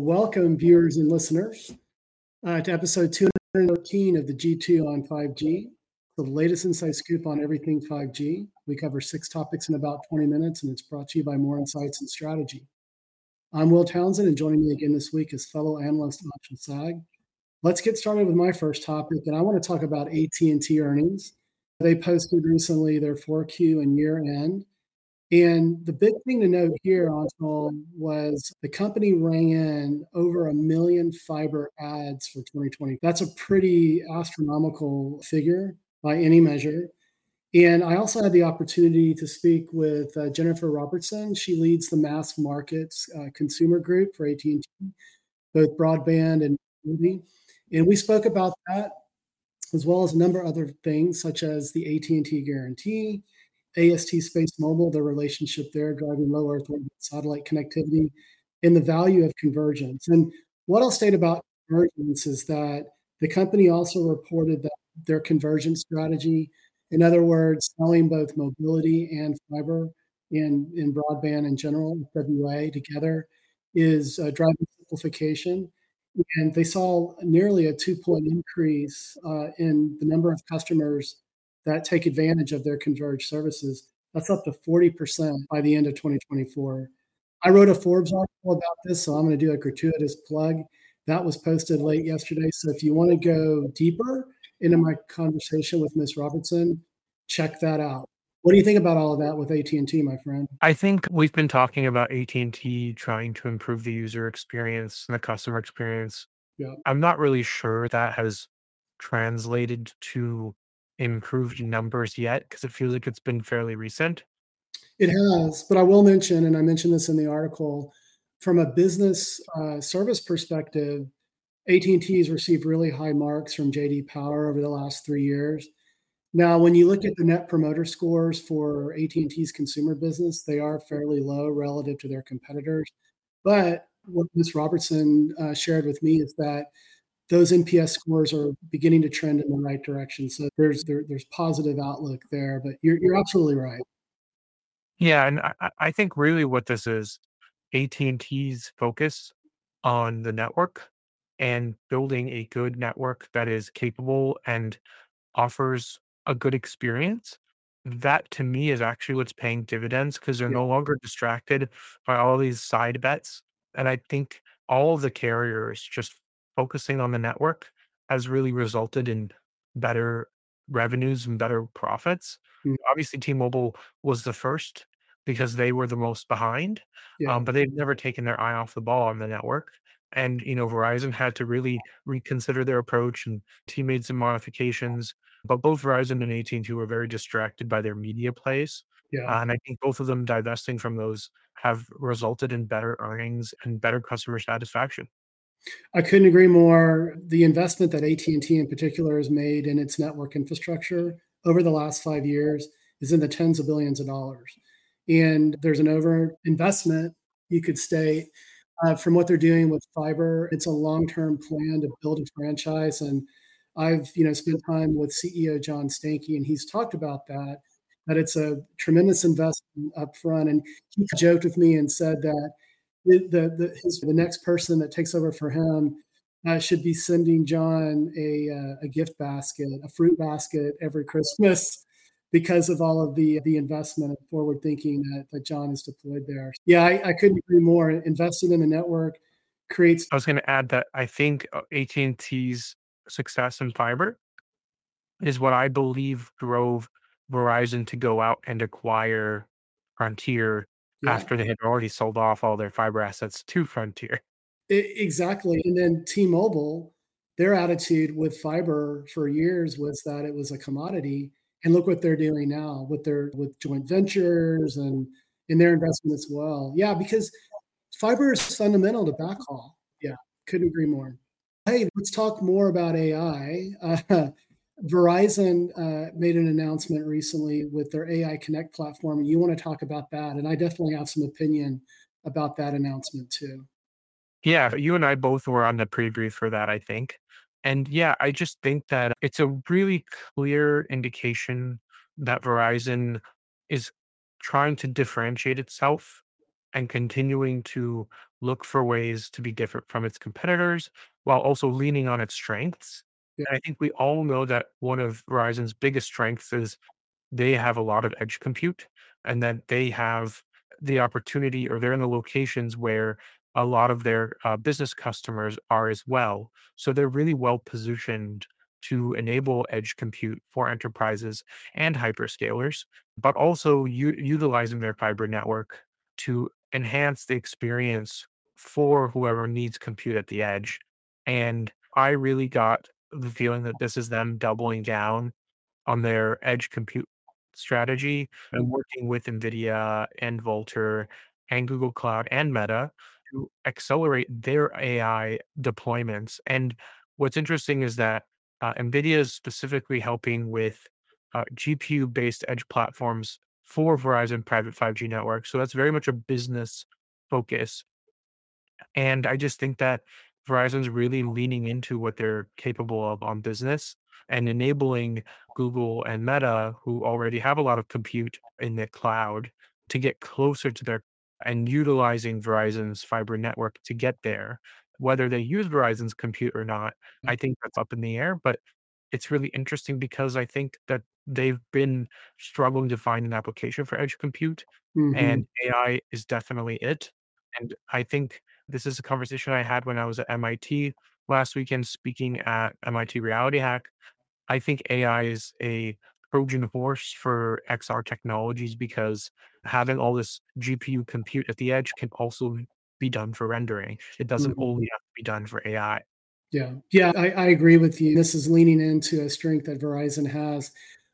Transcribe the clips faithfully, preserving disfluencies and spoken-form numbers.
Welcome, viewers and listeners, uh, to episode two thirteen of the G two on five G, the latest inside scoop on everything five G. We cover six topics in about twenty minutes, and it's brought to you by More Insights and Strategy. I'm Will Townsend, and joining me again this week is fellow analyst Achal Sag. Let's get started with my first topic, and I want to talk about A T and T earnings. They posted recently their four Q and year-end. And the big thing to note here, Anshul, was the company rang in over a million fiber ads for twenty twenty. That's a pretty astronomical figure by any measure. And I also had the opportunity to speak with uh, Jennifer Robertson. She leads the mass markets uh, consumer group for A T and T, both broadband and movie. And we spoke about that, as well as a number of other things, such as the A T and T guarantee, A S T Space Mobile, the relationship there, driving low Earth orbit satellite connectivity, and the value of convergence. And what I'll state about convergence is that the company also reported that their convergence strategy, in other words, selling both mobility and fiber in, in broadband in general, F W A together, is uh, driving simplification. And they saw nearly a two-point increase uh, in the number of customers that take advantage of their converged services. That's up to forty percent by the end of twenty twenty-four. I wrote a Forbes article about this, so I'm going to do a gratuitous plug. That was posted late yesterday. So if you want to go deeper into my conversation with Miz Robertson, check that out. What do you think about all of that with A T and T, my friend? I think we've been talking about A T and T trying to improve the user experience and the customer experience. Yeah. I'm not really sure that has translated to improved numbers yet because it feels like it's been fairly recent. It has, but I will mention, and I mentioned this in the article, from a business uh, service perspective, A T and T has received really high marks from J D Power over the last three years. Now, when you look at the net promoter scores for A T and T's consumer business, they are fairly low relative to their competitors. But what Miz Robertson uh, shared with me is that those N P S scores are beginning to trend in the right direction. So there's there, there's positive outlook there. But you're you're absolutely right. Yeah, and I, I I think really what this is, A T and T's focus on the network and building a good network that is capable and offers a good experience, that to me is actually what's paying dividends because they're Yeah, no longer distracted by all these side bets. And I think all of the carriers just focusing on the network has really resulted in better revenues and better profits. mm, Obviously, T-Mobile was the first because they were the most behind, yeah, um, but they've never taken their eye off the ball on the network. And you know, Verizon had to really reconsider their approach, and T made some modifications, but both Verizon and A T and T were very distracted by their media plays, yeah. uh, and I think both of them divesting from those have resulted in better earnings and better customer satisfaction. I couldn't agree more. The investment that A T and T in particular has made in its network infrastructure over the last five years is in the tens of billions of dollars. And there's an over investment, you could state, uh, from what they're doing with fiber. It's a long-term plan to build a franchise. And I've, you know, spent time with C E O John Stankey, and he's talked about that, that it's a tremendous investment up front. And he joked with me and said that the the the, his, the next person that takes over for him uh, should be sending John a uh, a gift basket, a fruit basket every Christmas, because of all of the the investment and forward thinking that, that John has deployed there. Yeah, I, I couldn't agree more. Investing in the network creates. I was going to add that I think uh, A T and T's success in fiber is what I believe drove Verizon to go out and acquire Frontier Yeah, after they had already sold off all their fiber assets to Frontier. e- exactly. And then T-Mobile, their attitude with fiber for years was that it was a commodity. And look what they're doing now with their with joint ventures and in their investment as well. Yeah, because fiber is fundamental to backhaul. Yeah, couldn't agree more. Hey, let's talk more about A I. Uh, Verizon uh, made an announcement recently with their A I Connect platform, and you want to talk about that. And I definitely have some opinion about that announcement too. Yeah, you and I both were on the pre-brief for that, I think. And yeah, I just think that it's a really clear indication that Verizon is trying to differentiate itself and continuing to look for ways to be different from its competitors while also leaning on its strengths. Yeah. And I think we all know that one of Verizon's biggest strengths is they have a lot of edge compute and that they have the opportunity or they're in the locations where a lot of their uh, business customers are as well. So they're really well positioned to enable edge compute for enterprises and hyperscalers, but also u- utilizing their fiber network to enhance the experience for whoever needs compute at the edge. And I really got the feeling that this is them doubling down on their edge compute strategy and working with NVIDIA and Vultr and Google Cloud and Meta to accelerate their A I deployments. And what's interesting is that uh, NVIDIA is specifically helping with uh, G P U-based edge platforms for Verizon private five G networks. So that's very much a business focus, and I just think that Verizon's really leaning into what they're capable of on business and enabling Google and Meta, who already have a lot of compute in the cloud, to get closer to their and utilizing Verizon's fiber network to get there. Whether they use Verizon's compute or not, I think that's up in the air. But it's really interesting because I think that they've been struggling to find an application for edge compute, Hmm. and A I is definitely it. And I think this is a conversation I had when I was at M I T last weekend speaking at M I T Reality Hack. I think A I is a Trojan horse for X R technologies because having all this G P U compute at the edge can also be done for rendering. It doesn't Hmm. only have to be done for A I. Yeah. Yeah. I, I agree with you. This is leaning into a strength that Verizon has.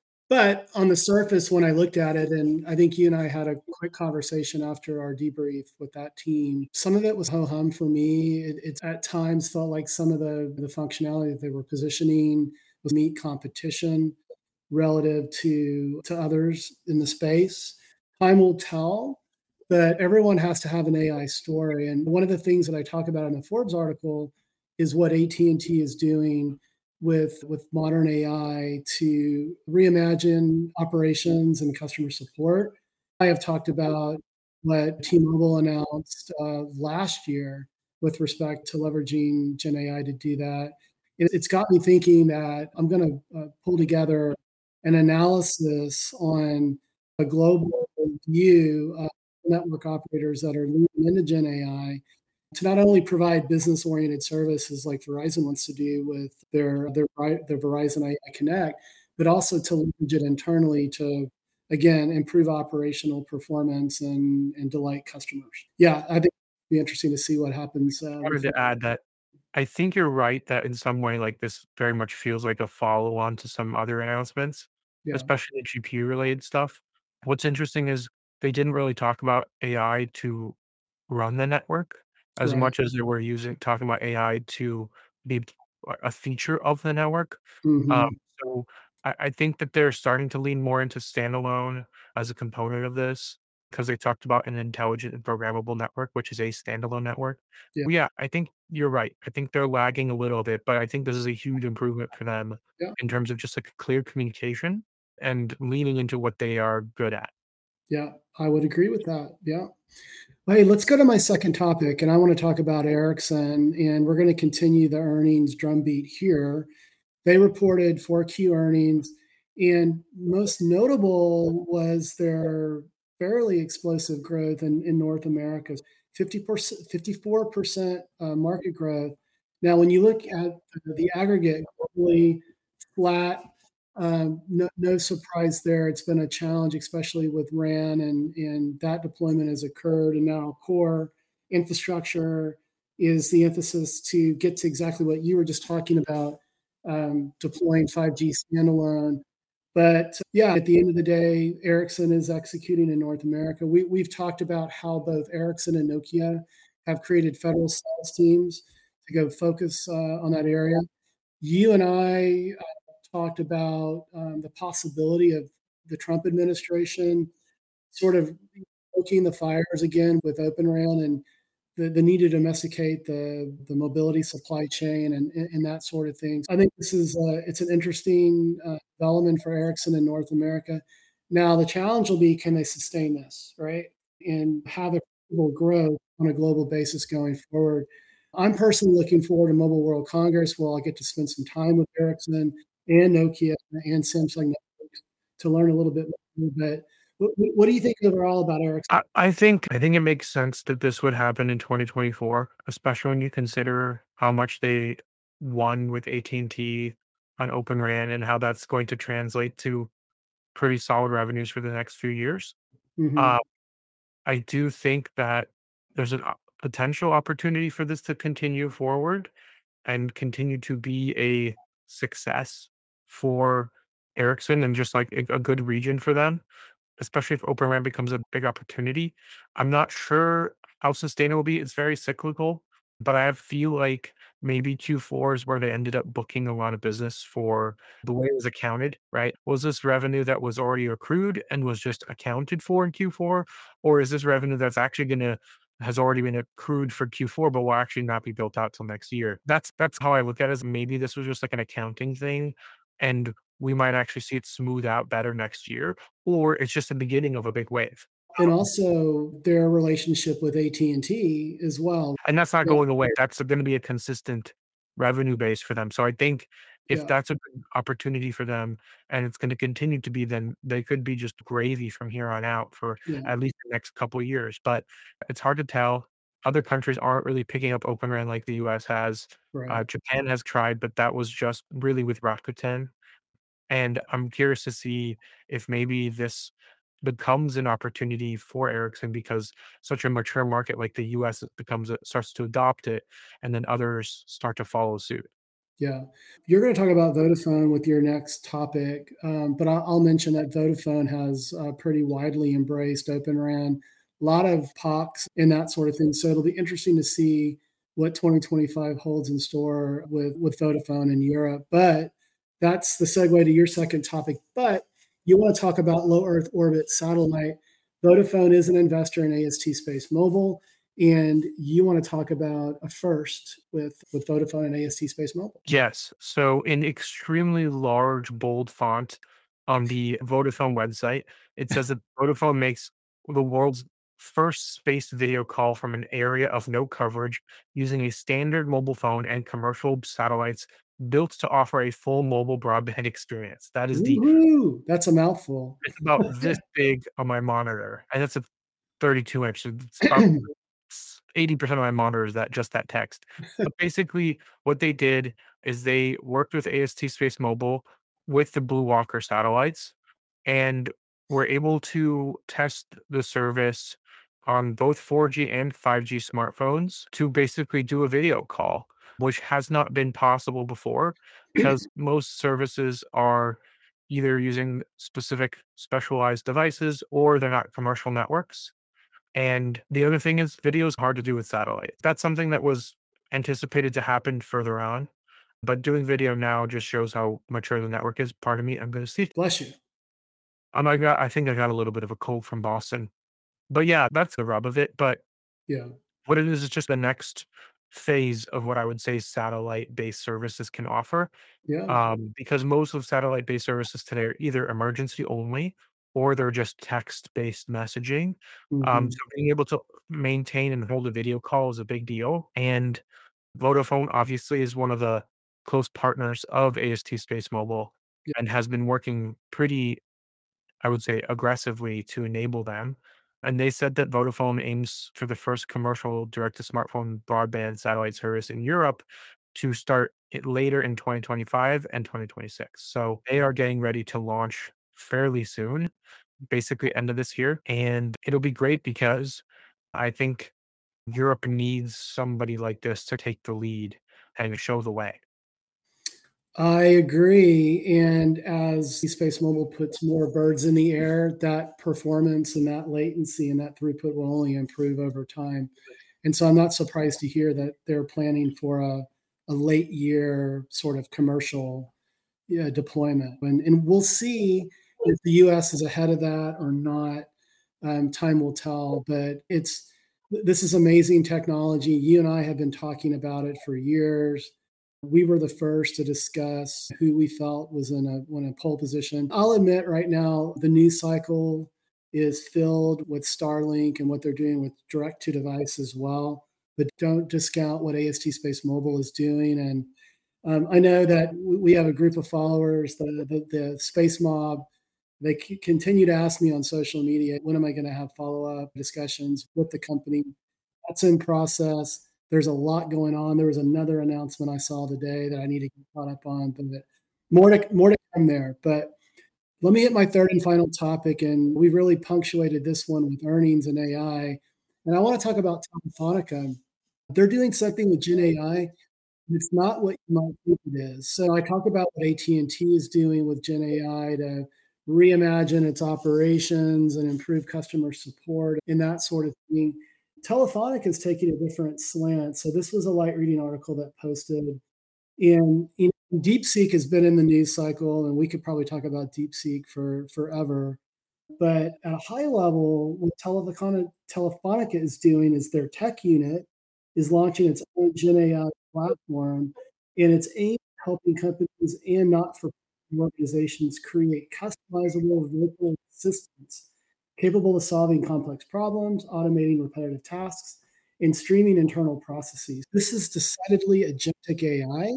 But on the surface, when I looked at it, and I think you and I had a quick conversation after our debrief with that team, some of it was ho hum for me. It, it at times felt like some of the, the functionality that they were positioning was meet competition relative to, to others in the space. Time will tell, but everyone has to have an A I story. And one of the things that I talk about in the Forbes article is what A T and T is doing with with modern A I to reimagine operations and customer support. I have talked about what T-Mobile announced uh, last year with respect to leveraging Gen A I to do that. It, it's got me thinking that I'm going to uh, pull together an analysis on a global view of network operators that are leaning into Gen A I to not only provide business-oriented services like Verizon wants to do with their their their Verizon A I Connect, but also to leverage it internally to, again, improve operational performance and and delight customers. Yeah, I think it'd be interesting to see what happens, uh, with Wanted to add that I think you're right that in some way, like this very much feels like a follow on to some other announcements, yeah, especially the G P U related stuff. What's interesting is they didn't really talk about A I to run the network as right. much as they were using talking about A I to be a a feature of the network. Um, Mhm. so I, I think that they're starting to lean more into standalone as a component of this because they talked about an intelligent and programmable network, which is a standalone network. Yeah, Well, yeah, I think you're right. I think they're lagging a little bit, but I think this is a huge improvement for them yeah, in terms of just like clear communication and leaning into what they are good at. yeah, I would agree with that, yeah. Well, hey, let's go to my second topic, and I wanna talk about Ericsson, and we're gonna continue the earnings drumbeat here. They reported four Q earnings, and most notable was their fairly explosive growth in in North America, fifty percent fifty-four percent uh, market growth. Now, when you look at the aggregate globally flat, um, no no surprise there. It's been a challenge, especially with RAN, and and that deployment has occurred, and now core infrastructure is the emphasis to get to exactly what you were just talking about, um, deploying five G standalone. But yeah, at the end of the day, Ericsson is executing in North America. We, we've talked about how both Ericsson and Nokia have created federal sales teams to go focus uh, on that area. You and I uh, talked about um, the possibility of the Trump administration sort of poking the fires again with Open RAN and the, the need to domesticate the the mobility supply chain and, and that sort of thing. I think this is uh, it's an interesting uh, development for Ericsson in North America. Now the challenge will be, can they sustain this, right? And have a unbelievable growth on a global basis going forward. I'm personally looking forward to Mobile World Congress, where I'll get to spend some time with Ericsson and Nokia and Samsung Networks to learn a little bit more. But what, what do you think overall about Ericsson? I, I think I think it makes sense that this would happen in twenty twenty-four, especially when you consider how much they won with A T and T on Open RAN and how that's going to translate to pretty solid revenues for the next few years. Hmm. Uh, I do think that there's a potential opportunity for this to continue forward and continue to be a success for Ericsson and just like a, a good region for them, especially if Open RAN becomes a big opportunity. I'm not sure how sustainable it'll be. It's very cyclical, but I feel like maybe Q four is where they ended up booking a lot of business for the way it was accounted, right? Was this revenue that was already accrued and was just accounted for in Q four? Or is this revenue that's actually going to has already been accrued for Q four, but will actually not be built out till next year? That's that's how I look at it. As maybe this was just like an accounting thing, and we might actually see it smooth out better next year, or it's just the beginning of a big wave. And also their relationship with A T and T as well. And that's not Yeah, going away. That's gonna be a consistent revenue base for them. So I think if yeah, that's a good opportunity for them and it's gonna continue to be, then they could be just gravy from here on out for yeah, at least the next couple of years. But it's hard to tell. Other countries aren't really picking up Open RAN like the U S has. Uh, right. Japan has tried, but that was just really with Rakuten. And I'm curious to see if maybe this becomes an opportunity for Ericsson because such a mature market like the U S becomes a, starts to adopt it, and then others start to follow suit. Yeah. You're going to talk about Vodafone with your next topic, um, but I'll, I'll mention that Vodafone has uh, pretty widely embraced Open RAN, a lot of P O Cs and that sort of thing. So it'll be interesting to see what twenty twenty-five holds in store with, with Vodafone in Europe. But that's the segue to your second topic. But you want to talk about low Earth orbit satellite. Vodafone is an investor in A S T Space Mobile, and you want to talk about a first with with Vodafone and A S T Space Mobile. Yes. So in extremely large, bold font on the Vodafone website, it says that Vodafone makes the world's first space video call from an area of no coverage using a standard mobile phone and commercial satellites built to offer a full mobile broadband experience. That is the Woohoo! That's a mouthful. it's about this big on my monitor, and it's a thirty-two inch. So it's about eighty percent of my monitor is that just that text. But basically, what they did is they worked with A S T Space Mobile with the Blue Walker satellites and were able to test the service on both four G and five G smartphones to basically do a video call, which has not been possible before because most services are either using specific specialized devices or they're not commercial networks. And the other thing is video is hard to do with satellite. That's something that was anticipated to happen further on, but doing video now just shows how mature the network is. Pardon me, I'm gonna see. Bless you. Um, I got I think I got a little bit of a cold from Boston. But yeah, that's the rub of it. But Yeah. what it is is just the next phase of what I would say satellite-based services can offer. Yeah. Um, because most of satellite-based services today are either emergency only or they're just text-based messaging. Um, so Mhm. being able to maintain and hold a video call is a big deal. And Vodafone obviously is one of the close partners of A S T Space Mobile Yeah. and has been working pretty, I would say, aggressively to enable them. And they said that Vodafone aims for the first commercial direct to smartphone broadband satellite service in Europe to start it later in twenty twenty-five and twenty twenty-six. So they are getting ready to launch fairly soon, basically end of this year. And it'll be great because I think Europe needs somebody like this to take the lead and show the way. I agree. And as Space Mobile puts more birds in the air, that performance and that latency and that throughput will only improve over time. And so I'm not surprised to hear that they're planning for a, a late year sort of commercial, yeah, deployment. And, and we'll see if the U S is ahead of that or not. Um, time will tell, but it's this is amazing technology. You and I have been talking about it for years. We were the first to discuss who we felt was in a in a pole position. I'll admit right now, the news cycle is filled with Starlink and what they're doing with direct to device as well. But don't discount what A S T Space Mobile is doing. And um, I know that we have a group of followers, the, the, the Space Mob. They c- continue to ask me on social media, when am I going to have follow up discussions with the company? That's in process. There's a lot going on. There was another announcement I saw today that I need to get caught up on, but more to more to come there. But let me hit my third and final topic, and we really punctuated this one with earnings and A I. And I want to talk about Telefonica. They're doing something with Gen A I. It's not what you might think it is. So I talk about what A T and T is doing with Gen A I to reimagine its operations and improve customer support and that sort of thing. Telephonic is taking a different slant. So this was a light reading article that posted in, in DeepSeek has been in the news cycle, and we could probably talk about DeepSeek for forever. But at a high level, what Telefonica, Telefonica is doing is their tech unit is launching its own Gen A I platform, and it's aimed at helping companies and not-for-profit organizations create customizable virtual assistants capable of solving complex problems, automating repetitive tasks, and streaming internal processes. This is decidedly agentic A I,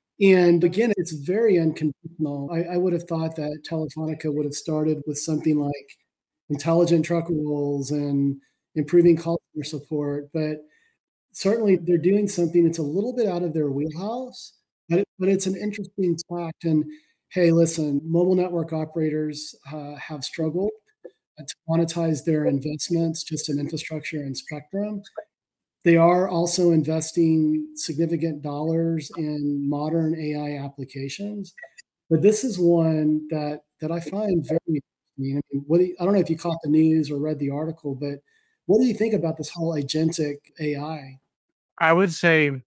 and again, it's very unconventional. I, I would have thought that Telefonica would have started with something like intelligent truck rolls and improving customer support, but certainly they're doing something that's a little bit out of their wheelhouse, but, it, but it's an interesting fact. And hey, listen, mobile network operators uh, have struggled to monetize their investments just in infrastructure and spectrum. They are also investing significant dollars in modern A I applications, but this is one that that I find very interesting. I mean, what do you, I don't know if you caught the news or read the article, but what do you think about this whole agentic A I? I would say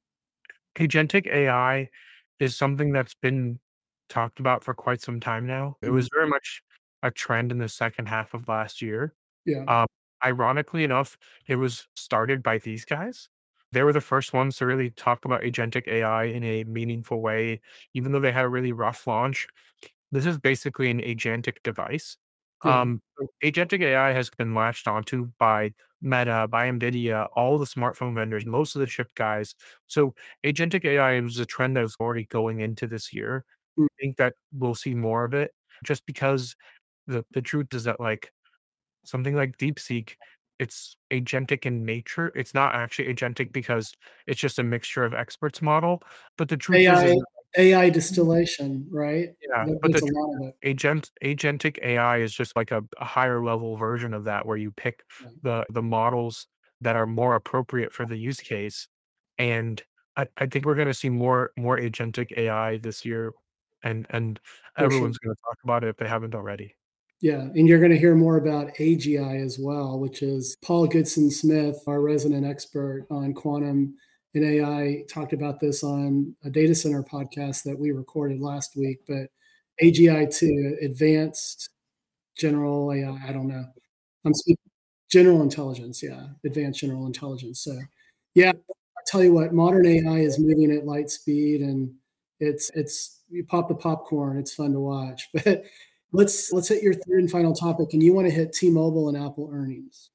agentic A I is something that's been talked about for quite some time now. It Mhm. was very much a trend in the second half of last year. Yeah, Um, Ironically enough, it was started by these guys. They were the first ones to really talk about agentic A I in a meaningful way, even though they had a really rough launch. This is basically an agentic device. yeah, Um, so agentic A I has been latched onto by Meta, by NVIDIA, all the smartphone vendors, most of the chip guys. So agentic A I is a trend that was already going into this year. mm, I think that we'll see more of it just because the, the truth is that like something like DeepSeek, it's agentic in nature. It's not actually agentic because it's just a mixture of experts model. But the truth is, is A I A I distillation, right? yeah, That, but that's the a truth lot of is it. agent agentic A I is just like a, a higher level version of that where you pick Right. the the models that are more appropriate for the use case. And I, I think we're gonna see more more agentic A I this year and and For sure. everyone's gonna talk about it if they haven't already. Yeah, and you're going to hear more about A G I as well, which is Paul Goodson Smith, our resident expert on quantum and A I, talked about this on a data center podcast that we recorded last week. But A G I to advanced general A I, I I don't know. I'm speaking general intelligence, yeah, advanced general intelligence. So, yeah, I tell you what, modern A I is moving at light speed, and it's it's you pop the popcorn. It's fun to watch. But let's let's hit your third and final topic, and you want to hit T-Mobile and Apple earnings.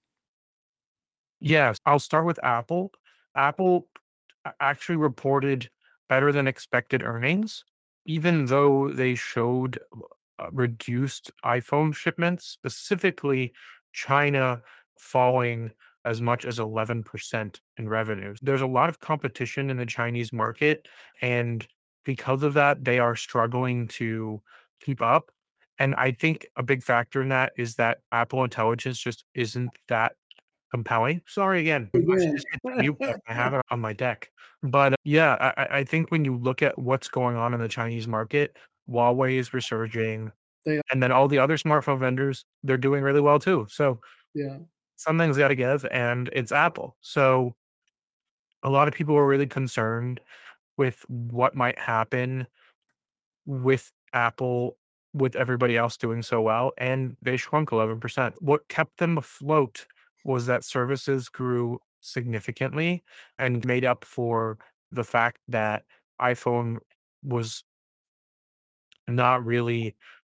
Yes, I'll start with Apple. Apple a- actually reported better than expected earnings, even though they showed uh, reduced iPhone shipments, specifically China falling as much as eleven percent in revenues. There's a lot of competition in the Chinese market, and because of that, they are struggling to keep up. And I think a big factor in that is that Apple Intelligence just isn't that compelling. Sorry again. I should Again, just hit the mute button. I have it on my deck. But, uh, yeah, I I I think when you look at what's going on in the Chinese market, Huawei is resurging, they and then all the other smartphone vendors, they're doing really well too. So, yeah, something's gotta give, and it's Apple. So, a lot of people were really concerned with what might happen with Apple, with everybody else doing so well, and they shrunk eleven percent. What kept them afloat was that services grew significantly and made up for the fact that iPhone was not really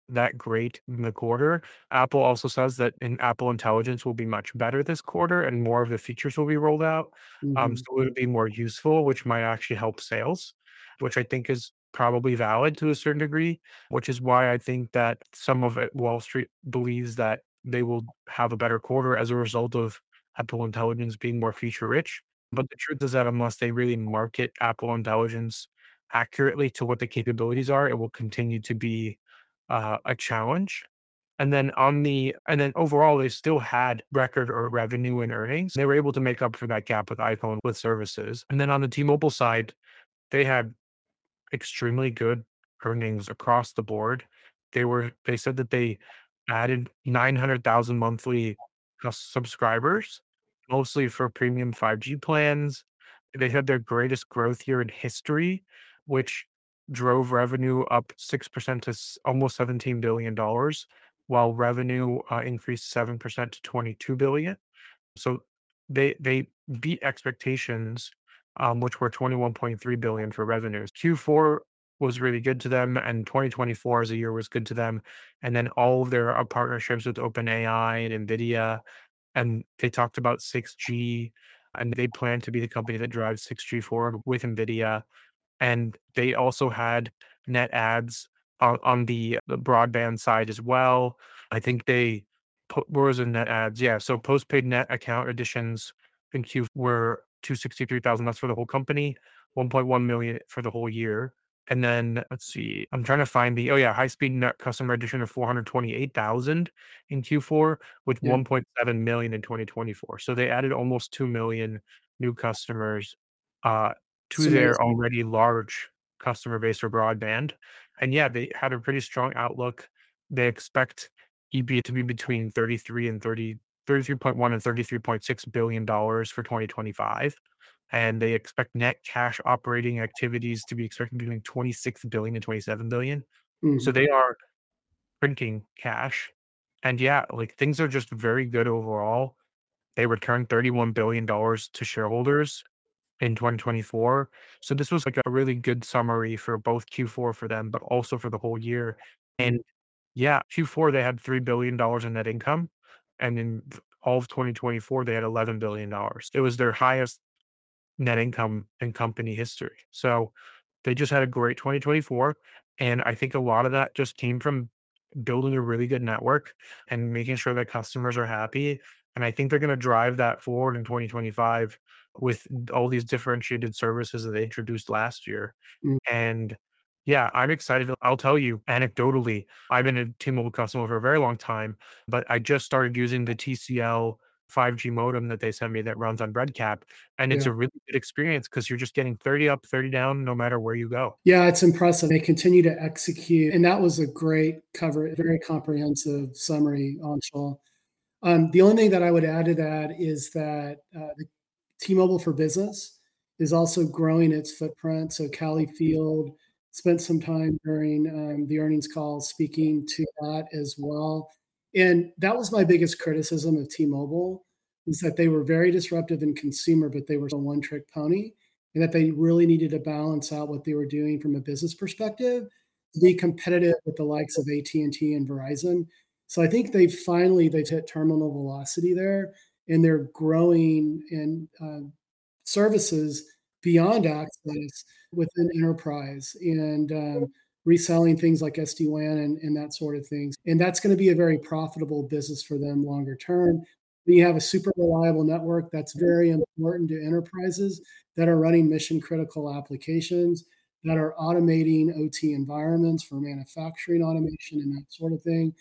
that great in the quarter. Apple also says that in Apple Intelligence will be much better this quarter and more of the features will be rolled out. Um, Mhm. so it'll be more useful, which might actually help sales, which I think is probably valid to a certain degree, which is why I think that some of it, Wall Street believes that they will have a better quarter as a result of Apple Intelligence being more feature rich. But the truth is that unless they really market Apple Intelligence accurately to what the capabilities are, it will continue to be uh, a challenge. And then on the and then overall, they still had record or revenue and earnings. They were able to make up for that gap with iPhone with services. And then on the T-Mobile side, they had extremely good earnings across the board. They were they said that they added nine hundred thousand monthly cus subscribers, mostly for premium five G plans. They had their greatest growth year in history, which drove revenue up six percent to s almost seventeen billion dollars while revenue, uh, increased seven percent to twenty-two billion. So they they beat expectations, um, which were twenty-one point three billion for revenues. Q four was really good to them, and twenty twenty-four as a year was good to them. And then all of their uh, partnerships with OpenAI and NVIDIA, and they talked about six G, and they plan to be the company that drives six G forward with NVIDIA. And they also had net adds on on the the broadband side as well. I think they po where was the net adds? Yeah, so postpaid net account additions in Q were two hundred sixty-three thousand, that's for the whole company, one point one million for the whole year. And then let's see, I'm trying to find the oh yeah, high-speed net customer addition of four hundred twenty-eight thousand in Q four with Yeah. one point seven million in twenty twenty-four. So they added almost two million new customers, uh, It's to their amazing. already large customer base for broadband. And yeah, they had a pretty strong outlook. They expect E B to be between thirty-three and thirty, thirty-three point one and thirty-three point six billion dollars for twenty twenty-five. And they expect net cash operating activities to be expected between twenty-six billion and twenty-seven billion. So Mhm. they are printing cash. And yeah, like things are just very good overall. They returned thirty-one billion dollars to shareholders in twenty twenty-four. So this was like a really good summary for both Q four for them, but also for the whole year. And yeah, Q four, they had three billion dollars in net income. And in th- all of twenty twenty-four, they had eleven billion dollars. It was their highest net income in company history. So they just had a great twenty twenty-four. And I think a lot of that just came from building a really good network and making sure that customers are happy. And I think they're going to drive that forward in twenty twenty-five with all these differentiated services that they introduced last year. Mm. And yeah, I'm excited. I'll tell you anecdotally, I've been a T-Mobile customer for a very long time, but I just started using the T C L five G modem that they sent me that runs on RedCap. And it's Yeah. a really good experience because you're just getting thirty up, thirty down, no matter where you go. Yeah, it's impressive. They continue to execute, and that was a great cover, very comprehensive summary, Anshul. Um, the only thing that I would add to that is that uh, the T-Mobile for Business is also growing its footprint. So Callie Field spent some time during um, the earnings call speaking to that as well. And that was my biggest criticism of T-Mobile is that they were very disruptive in consumer, but they were a one-trick pony, and that they really needed to balance out what they were doing from a business perspective to be competitive with the likes of A T and T and Verizon. So I think they finally they've hit terminal velocity there, and they're growing in uh, services beyond access within enterprise and um, reselling things like S D WAN and, and that sort of things. And that's going to be a very profitable business for them longer term. We have a super reliable network that's very important to enterprises that are running mission critical applications, that are automating O T environments for manufacturing automation and that sort of thing.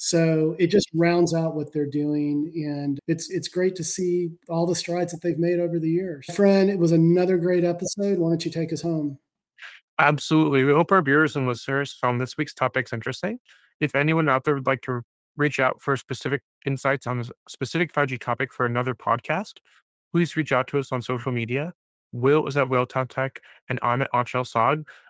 So it just rounds out what they're doing, and it's it's great to see all the strides that they've made over the years. Friend, it was another great episode. Why don't you take us home? Absolutely. We hope our viewers and listeners found this week's topics interesting. If anyone out there would like to reach out for specific insights on a specific five G topic for another podcast, please reach out to us on social media. Will is at Will Tech, and I'm at Anshel Saad.